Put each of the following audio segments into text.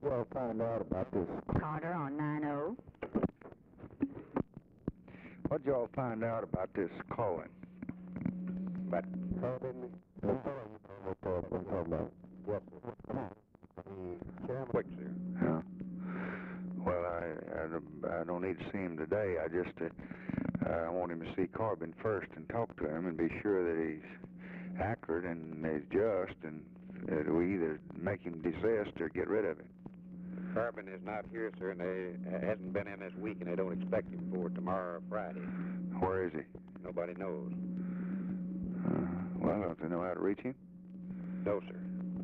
y'all find out about this? Carter on 90. What'd y'all find out about this calling? About Corbin? Yes, sir. Quick, sir. Yeah. Well, I don't need to see him today. I want him to see Corbin first and talk to him and be sure that he's accurate and he's just, and that we either make him desist or get rid of him. Corbin is not here, sir, and they hasn't been in this week, and they don't expect him for tomorrow or Friday. Where is he? Nobody knows. Well, don't they know how to reach him? No, sir.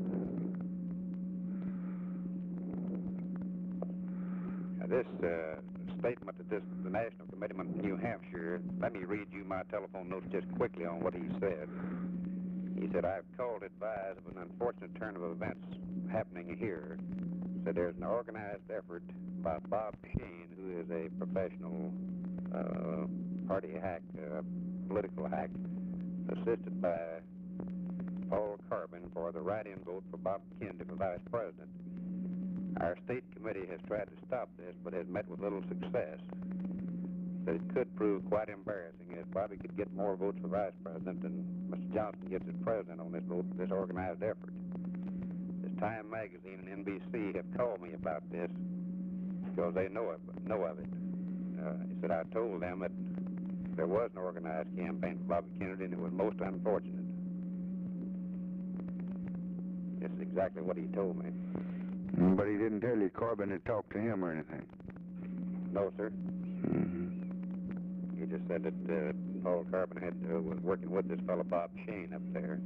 This statement that the National Committeeman of New Hampshire, let me read you my telephone notes just quickly on what he said. He said, I've called to advise of an unfortunate turn of events happening here. He said there's an organized effort by Bob Shane, who is a professional party hack, political hack, assisted by Paul Corbin for the write-in vote for Bob Kennedy for vice president. Our state committee has tried to stop this, but has met with little success. That it could prove quite embarrassing if Bobby could get more votes for vice president and Mr. Johnson gets as president on this vote for this organized effort. This Time magazine and NBC have called me about this because they know of it. He said, I told them that there was an organized campaign for Bobby Kennedy and it was most unfortunate. This is exactly what he told me. But he didn't tell you Corbin had talked to him or anything? No, sir. He just said that Paul Corbin was working with this fellow Bob Shane up there.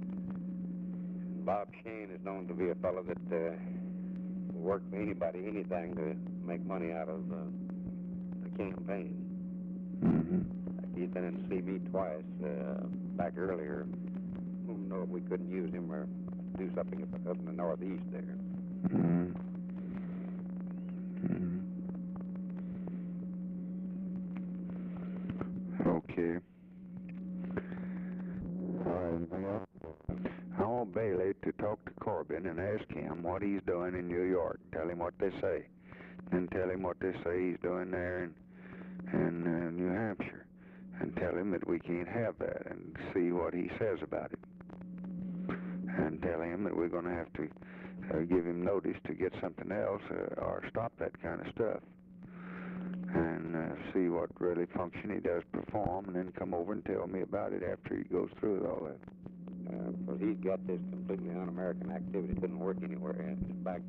Bob Shane is known to be a fellow that will work for anybody, anything to make money out of the campaign. He's been in to see me twice back earlier. I don't know if we couldn't use him or do something up in the northeast there. Okay. All right, anything else? I want Bailey to talk to Corbin and ask him what he's doing in New York. Tell him what they say. And tell him what they say he's doing there in New Hampshire. And tell him that we can't have that and see what he says about it. And tell him that we're going to have to give him notice to get something else or stop that kind of stuff. And see what really function he does perform, and then come over and tell me about it after he goes through with all that. Because he's got this completely un-American activity. Couldn't work anywhere. And it's back.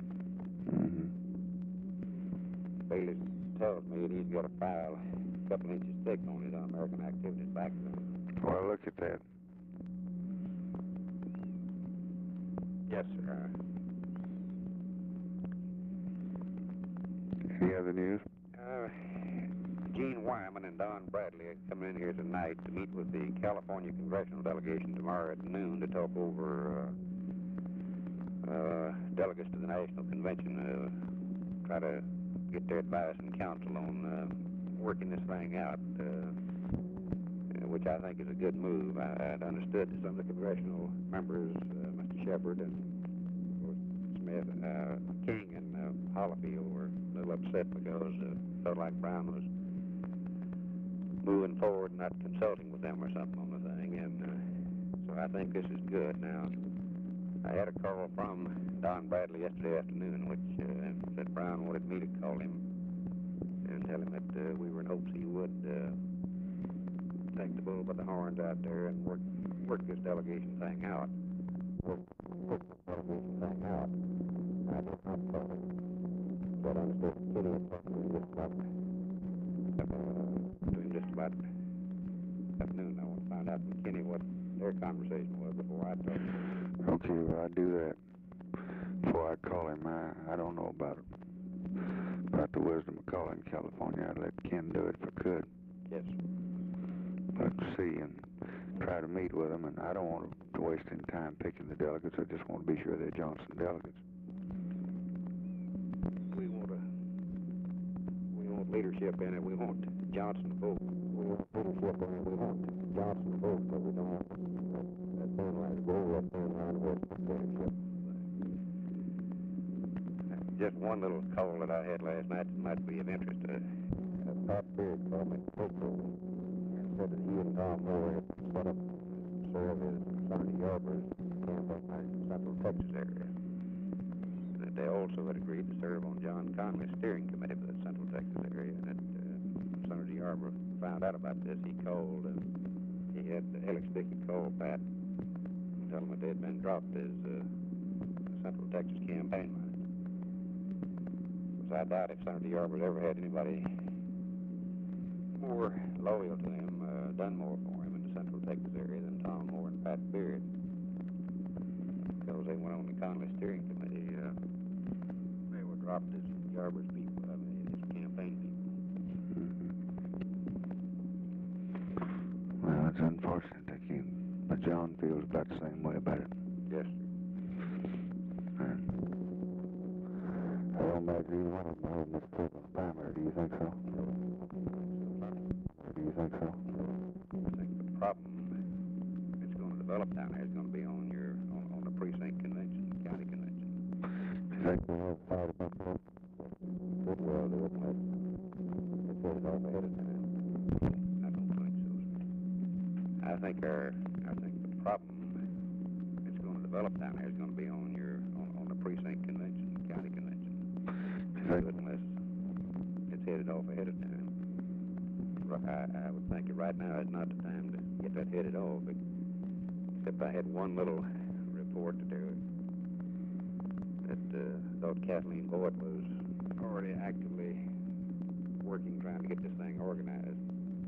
Bailey tells me that he's got a file a couple inches thick on his un-American activities back then. Well, look at that. Yes, sir. Any other news? Gene Wyman and Don Bradley are coming in here tonight to meet with the California congressional delegation tomorrow at noon to talk over delegates to the National Convention, try to get their advice and counsel on working this thing out, which I think is a good move. I'd understood that some of the congressional members, Mr. Shepard and Smith, King and Hollifield were a little upset because felt like Brown was moving forward and not consulting with them or something on the thing, and so I think this is good. Now, I had a call from Don Bradley yesterday afternoon, which said Brown wanted me to call him and tell him that we were in hopes he would take the bull by the horns out there and work this delegation thing out. I did not call him, but I understood Kitty had talked to him just about afternoon. I want to find out from Kenny what their conversation was before I talk to him. Okay, well, I'd do that before I call him. I don't know about the wisdom of calling California. I'd let Ken do it if I could. Yes. But see and try to meet with them, and I don't want to waste any time picking the delegates. I just want to be sure they're Johnson delegates. We want leadership in it. We want Johnson to vote. We want leadership in it. We want Johnson to vote, but we don't want that thin line to go, that thin line with leadership. just one little call that I had last night that might be of interest. Pat Beard called me Poco and said that he and Tom Moore had set up to serve as Senator Yarbur's campaign manager in the Central Texas area. And that they also had agreed to serve on John Conley's steering committee for the Central Texas area. And that Senator Yarborough found out about this. He called, and he had Alex Dickey call Pat and tell him that they had been dropped as Central Texas campaign manager. Because I doubt if Senator Yarborough ever had anybody more loyal to him, done more for him in the Central Texas area than Tom Moore and Pat Beard. Because they went on the Conley steering committee, they were dropped as Yarborough's people, his campaign people. Well, it's unfortunate, Dickie, but John feels about the same way about it. Yes, sir. And I don't imagine either one of them holding this president's primary. Do you think so? Do you think so? I think the problem that's going to develop down there is going to be on the precinct convention, county convention. Do you think we'll fight about that? Good well do it unless it's headed off ahead of time. I don't think so, sir. I think the problem that's going to develop down there is going to be on the precinct convention, county convention. Do you think? Good unless it's headed off ahead of time. I would think that right now is not the time to get that headed off, except I had one little report to do that thought Kathleen Boyd was already actively working, trying to get this thing organized.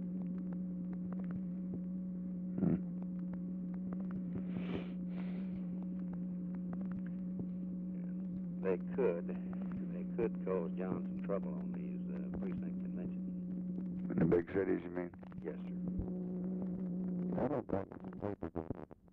They could cause John some trouble on these precinct conventions. In the big cities, you mean? Yes, sir. I don't think